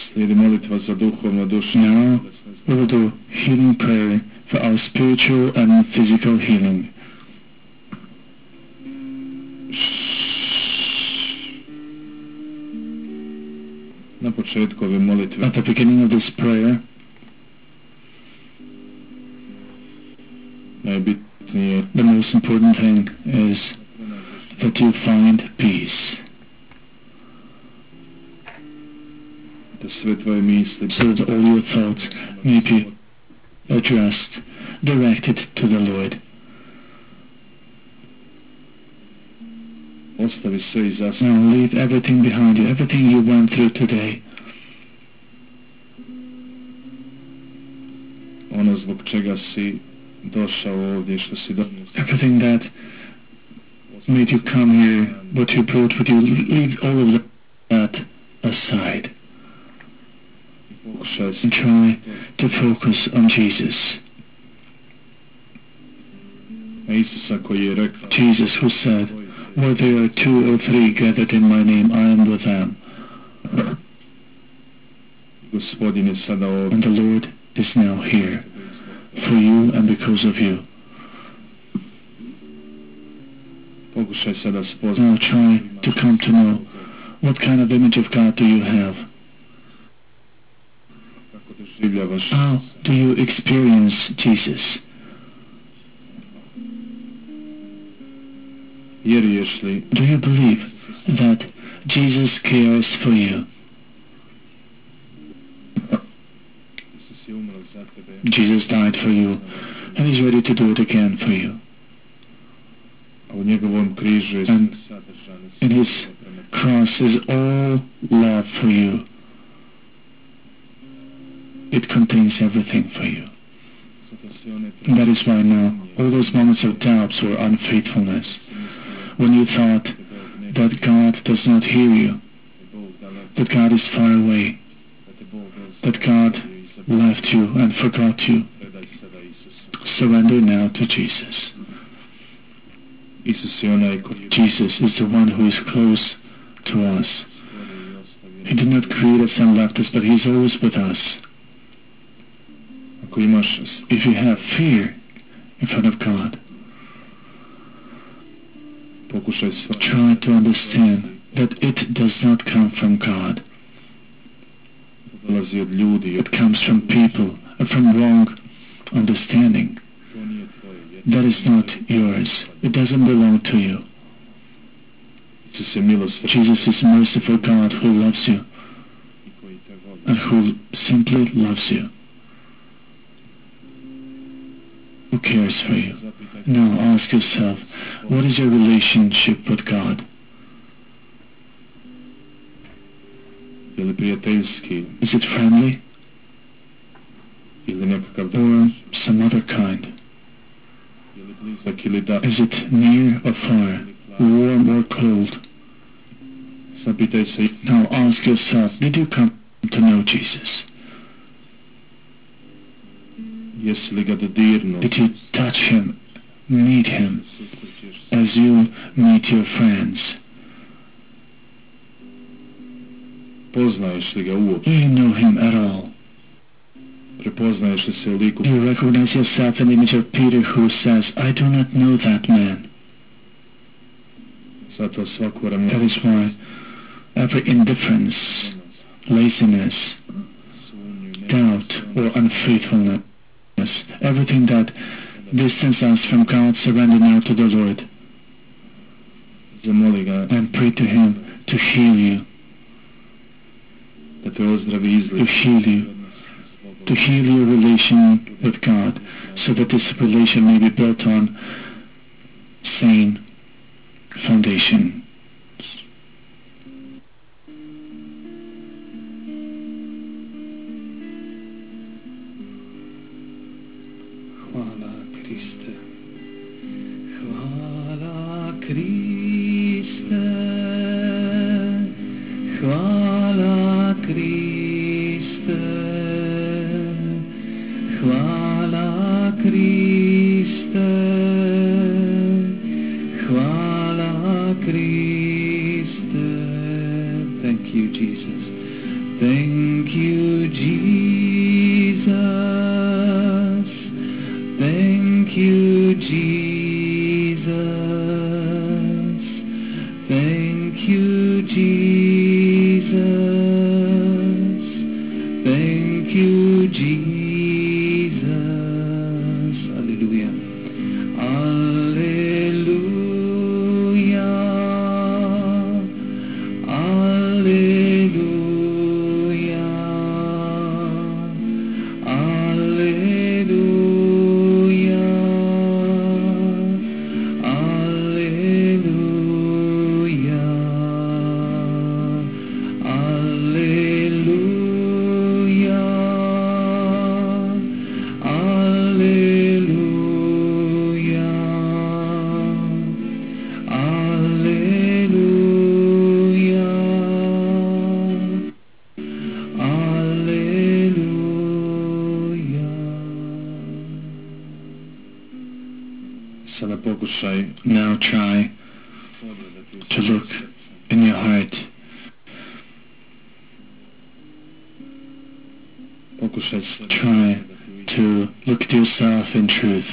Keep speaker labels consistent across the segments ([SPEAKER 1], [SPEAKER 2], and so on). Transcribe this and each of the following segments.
[SPEAKER 1] Slijedi molitva za duhovno, dušno.
[SPEAKER 2] Now we will do healing prayer for our spiritual and physical healing.
[SPEAKER 1] Na početku ove molitve
[SPEAKER 2] At the beginning of this prayer,
[SPEAKER 1] najbitnije
[SPEAKER 2] the most important thing is that you find peace,
[SPEAKER 1] da sve tvoje misli
[SPEAKER 2] so that all your thoughts may be addressed, directed to the Lord.
[SPEAKER 1] ostavi sve iza sebe.
[SPEAKER 2] Now leave everything behind you, everything you went through today,
[SPEAKER 1] Ono zbog čega si došao ovdje, što si donio.
[SPEAKER 2] everything that made you come here, what you brought with you. Leave all of that aside
[SPEAKER 1] Pokušaj se
[SPEAKER 2] and try to focus on Jesus.
[SPEAKER 1] na Isusa koji je rekao,
[SPEAKER 2] Jesus who said, where there are 2 or 3 gathered in my name, I am with them.
[SPEAKER 1] Gospodin je sada ovdje.
[SPEAKER 2] And the Lord is now here for you and because of you.
[SPEAKER 1] Pokušaj sada
[SPEAKER 2] Now
[SPEAKER 1] spoznati
[SPEAKER 2] try to come to know what kind of image of God do you have?
[SPEAKER 1] kako doživljavaš.
[SPEAKER 2] How do you experience Jesus?
[SPEAKER 1] Vjeruješ li
[SPEAKER 2] Do you believe that Jesus cares for you?
[SPEAKER 1] Isus je umro za tebe?
[SPEAKER 2] Jesus died for you and is ready to do it again for you.
[SPEAKER 1] A u njegovom križu je
[SPEAKER 2] And
[SPEAKER 1] sadržan
[SPEAKER 2] in his cross is all love for you. It contains everything for you. And that is why now all those moments of doubts or unfaithfulness, when you thought that God does not hear you, that God is far away, that God left you and forgot you, surrender now to Jesus.
[SPEAKER 1] Isus je onaj koji
[SPEAKER 2] Jesus is the one who is close to us. He did not create us and left us, but He is always with us.
[SPEAKER 1] ako imaš
[SPEAKER 2] If you have fear in front of God,
[SPEAKER 1] pokušaj shvatiti
[SPEAKER 2] try to understand that it does not come from God.
[SPEAKER 1] dolazi od ljudi,
[SPEAKER 2] It comes from people, from wrong understanding.
[SPEAKER 1] to nije tvoje.
[SPEAKER 2] That is not yours. It doesn't belong to you.
[SPEAKER 1] Isus je milosrdan
[SPEAKER 2] Jesus is merciful God who loves you
[SPEAKER 1] i koji te voli.
[SPEAKER 2] and who simply loves you, who cares for you.
[SPEAKER 1] Zapitaj
[SPEAKER 2] Now ask yourself, what is your relationship with God?
[SPEAKER 1] je li prijateljski
[SPEAKER 2] Is it friendly
[SPEAKER 1] ili nekakav
[SPEAKER 2] or
[SPEAKER 1] drugi,
[SPEAKER 2] some other kind?
[SPEAKER 1] je li blizak ili da.
[SPEAKER 2] Is it near or far, warm or cold?
[SPEAKER 1] Zapitaj se
[SPEAKER 2] Now ask yourself, did you come to know Jesus?
[SPEAKER 1] jesi li ga dodirnuo,
[SPEAKER 2] Did you touch Him, meet Him,
[SPEAKER 1] susrećeš se,
[SPEAKER 2] as you meet your friends?
[SPEAKER 1] poznaješ li ga
[SPEAKER 2] Do
[SPEAKER 1] uopće,
[SPEAKER 2] you know Him at all?
[SPEAKER 1] prepoznaješ li se u liku.
[SPEAKER 2] Do you recognize yourself in the image of Peter who says, I do not know that man?
[SPEAKER 1] Zato svako
[SPEAKER 2] That
[SPEAKER 1] vremena
[SPEAKER 2] is why every indifference, laziness,
[SPEAKER 1] sumnju,
[SPEAKER 2] doubt, or unfaithfulness, everything that distances us from God, surrender now to the Lord
[SPEAKER 1] zamoli ga
[SPEAKER 2] and pray to Him to heal you,
[SPEAKER 1] da te ozdravi
[SPEAKER 2] to
[SPEAKER 1] izliči.
[SPEAKER 2] heal you, to heal your relation with God, so that this relation may be built on sane foundation.
[SPEAKER 3] Hvala Kriste. Hvala Kriste. Hvala Kriste. Hvala Kriste. Hvala Kriste. Thank you, Jesus. Thank Thank you, Jesus. Thank you, Jesus. Thank you, Jesus. Thank you, Jesus. Hallelujah. Hallelujah. Hallelujah. Hallelujah. Hallelujah. Hallelujah. Hallelujah. Hallelujah. Hallelujah.
[SPEAKER 1] Sada pokušaj
[SPEAKER 2] Now try to look in your heart.
[SPEAKER 1] pokušaj
[SPEAKER 2] Try to look at yourself in truth.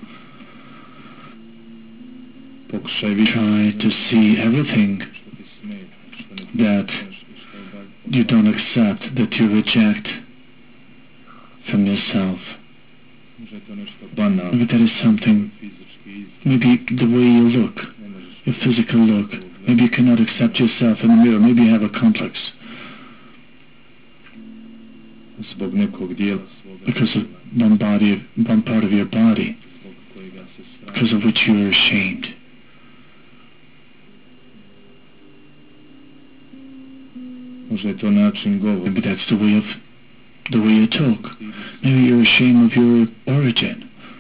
[SPEAKER 1] pokušaj vidjeti
[SPEAKER 2] Try to see everything
[SPEAKER 1] što ti smeta, što ne
[SPEAKER 2] that
[SPEAKER 1] znaš i što
[SPEAKER 2] you don't accept, that you reject from yourself.
[SPEAKER 1] Možda je to nešto banalno,
[SPEAKER 2] Maybe that is something,
[SPEAKER 1] fizički izgled,
[SPEAKER 2] maybe the way you look,
[SPEAKER 1] ne možeš
[SPEAKER 2] your physical look. Maybe you cannot accept yourself in the mirror. Maybe you have a complex
[SPEAKER 1] zbog nekog dijela svoga
[SPEAKER 2] because of
[SPEAKER 1] tijela,
[SPEAKER 2] one part of your body,
[SPEAKER 1] zbog kojega se
[SPEAKER 2] because
[SPEAKER 1] srami.
[SPEAKER 2] of which you are ashamed.
[SPEAKER 1] Možda je to način govora,
[SPEAKER 2] Maybe that's the way you talk. Maybe you're ashamed of your origin.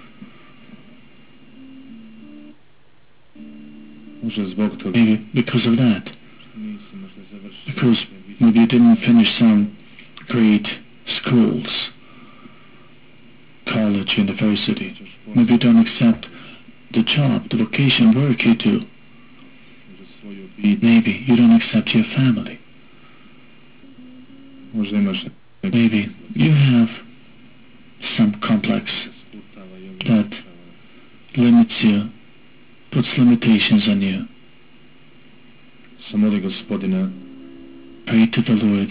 [SPEAKER 1] možda zbog toga
[SPEAKER 2] Maybe because of that.
[SPEAKER 1] što nisi možda završio
[SPEAKER 2] Because
[SPEAKER 1] neke
[SPEAKER 2] maybe you didn't finish some great schools, college, university. Maybe you don't accept the job, the vocation, work you do.
[SPEAKER 1] možda svoju obitelj,
[SPEAKER 2] Maybe you don't accept your family.
[SPEAKER 1] možda imaš neki
[SPEAKER 2] Maybe you have some complex
[SPEAKER 1] sputava i
[SPEAKER 2] that
[SPEAKER 1] ograničava.
[SPEAKER 2] limits you, puts limitations on you.
[SPEAKER 1] Zamoli Gospodina
[SPEAKER 2] Pray to the Lord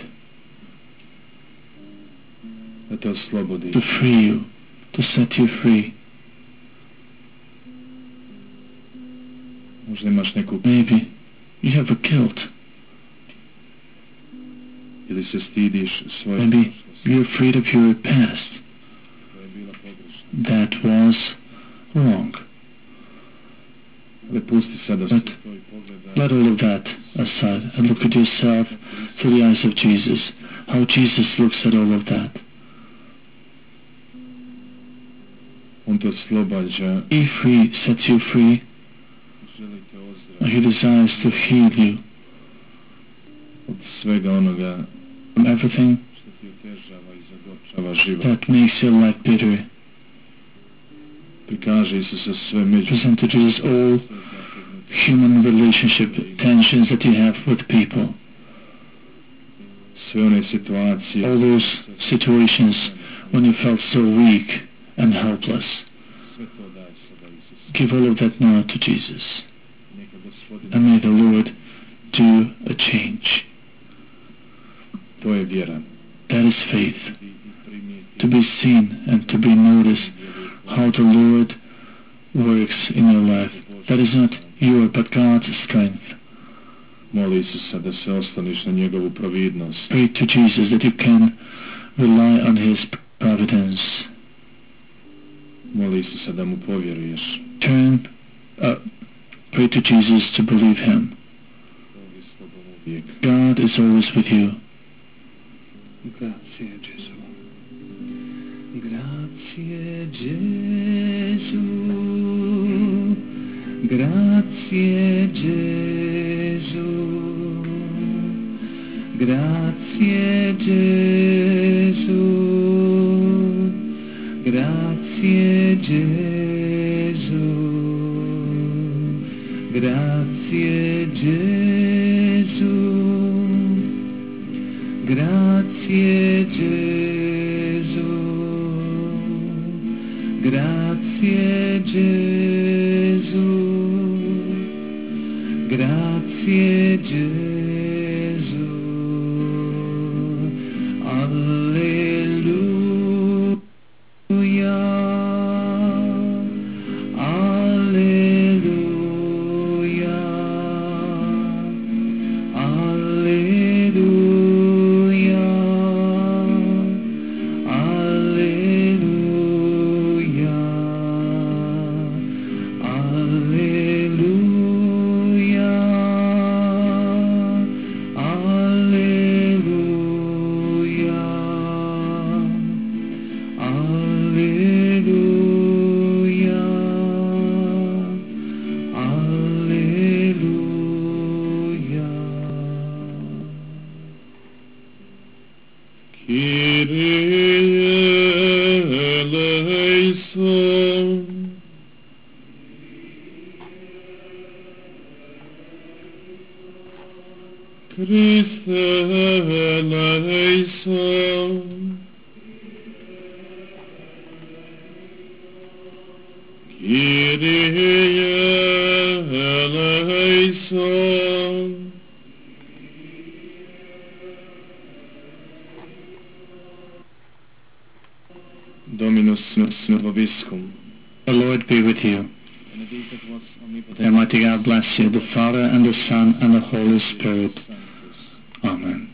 [SPEAKER 1] da te oslobodi,
[SPEAKER 2] to free you, to set you free.
[SPEAKER 1] možda imaš neku
[SPEAKER 2] Maybe you have a guilt.
[SPEAKER 1] ili se stidiš svoje
[SPEAKER 2] Maybe
[SPEAKER 1] prošlosti
[SPEAKER 2] you're afraid of your past
[SPEAKER 1] koja je bila pogrešna.
[SPEAKER 2] that was wrong.
[SPEAKER 1] Ali pusti sada sve
[SPEAKER 2] But
[SPEAKER 1] to i pogledaj
[SPEAKER 2] let all of that aside and look at yourself through the eyes of Jesus. How Jesus looks at all of that.
[SPEAKER 1] On te oslobađa,
[SPEAKER 2] He free sets you free.
[SPEAKER 1] želi te
[SPEAKER 2] He
[SPEAKER 1] ozdraviti
[SPEAKER 2] desires to heal you
[SPEAKER 1] od svega onoga
[SPEAKER 2] from everything
[SPEAKER 1] što ti otežava i zagorčava život.
[SPEAKER 2] that makes your life bitter.
[SPEAKER 1] Prikaži Isusa sve među
[SPEAKER 2] Present to Jesus all
[SPEAKER 1] sve zategnute,
[SPEAKER 2] human relationship tensions that you have with people.
[SPEAKER 1] sve one situacije,
[SPEAKER 2] All those situations when you felt so weak and helpless.
[SPEAKER 1] sve to daj sada Isusu.
[SPEAKER 2] Give all of that now to Jesus.
[SPEAKER 1] Neka Gospodin,
[SPEAKER 2] And may the Lord do a change.
[SPEAKER 1] to je vjera.
[SPEAKER 2] That is faith.
[SPEAKER 1] I primijeti
[SPEAKER 2] To be seen and to be noticed how the Lord works in your life. That is not your but God's strength.
[SPEAKER 1] Moli Isusa da se osloniš na njegovu providnost.
[SPEAKER 2] Pray to Jesus that you can rely on His providence.
[SPEAKER 1] Moli Isusa da mu povjeruješ.
[SPEAKER 2] Pray to Jesus to believe Him.
[SPEAKER 1] Bog je s tobom uvijek.
[SPEAKER 2] God is always with you.
[SPEAKER 3] Grazie Gesù. Grazie Gesù. Grazie Gesù. Grazie Gesù. Grazie Gesù. Grazie Gesù. Grazie Gesù, grazie Gesù, grazie Gesù, alleluia, alleluia, alleluia, alleluia, alleluia, alleluia, alleluia, alleluia.
[SPEAKER 1] Kyrie eleison. Christe eleison. Kyrie eleison. Dominus vobiscum.
[SPEAKER 2] The Lord be with you.
[SPEAKER 1] Benedictus vos omnipotens.
[SPEAKER 2] Almighty God bless you, the Father, and the Son, and the Holy Spirit. Amen.